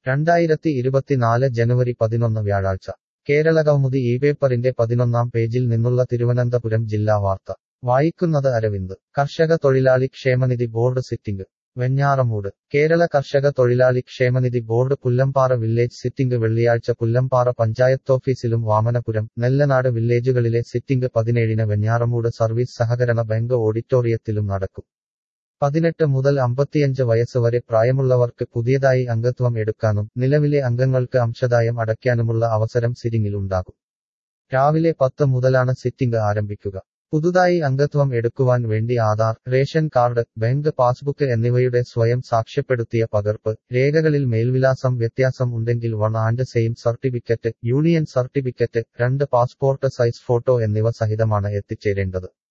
2024 ജനുവരി 11 വ്യാഴാഴ്ച കേരളകൗമുദി ഇപേപ്പറിന്റെ 11-ാം പേജിൽ നിന്നുള്ള തിരുവനന്തപുരം ജില്ലാ വാർത്ത വായിക്കുന്നത് അരവിന്ദ് കർഷക തൊഴിലാളി ക്ഷേമനിധി ബോർഡ് സിറ്റിംഗ് വെഞ്ഞാറമൂട് കേരള കർഷക തൊഴിലാളി ക്ഷേമനിധി ബോർഡ് പുല്ലമ്പാറ വില്ലേജ് സിറ്റിംഗ് വെള്ളിയാഴ്ച പുല്ലമ്പാറ പഞ്ചായത്തോഫീസിലും വാമനപുരം നെല്ലനാട് വില്ലേജുകളിലെ സിറ്റിംഗ് 17-ന് വെഞ്ഞാറമൂട് സർവീസ് സഹകരണ ബാങ്ക് ഓഡിറ്റോറിയത്തിലും നടക്കും 18 മുതൽ 55 വയസ്സ് വരെ പ്രായമുള്ളവർക്ക് പുതിയതായി അംഗത്വം എടുക്കാനും നിലവിലെ അംഗങ്ങൾക്ക് അംശദായം അടയ്ക്കാനുമുള്ള അവസരം സിറ്റിംഗിൽ ഉണ്ടാകും രാവിലെ 10 മുതലാണ് സിറ്റിംഗ് ആരംഭിക്കുക പുതുതായി അംഗത്വം എടുക്കുവാൻ വേണ്ടി Aadhaar ration card bank passbook എന്നിവയുടെ സ്വയം സാക്ഷ്യപ്പെടുത്തിയ പകർപ്പ് രേഖകളിൽ മേൽവിലാസം വ്യത്യാസം ഉണ്ടെങ്കിൽ 1 and same certificate union certificate 2 passport size photo എന്നിവ സഹിതമാണ് എത്തിച്ചേരേണ്ടത്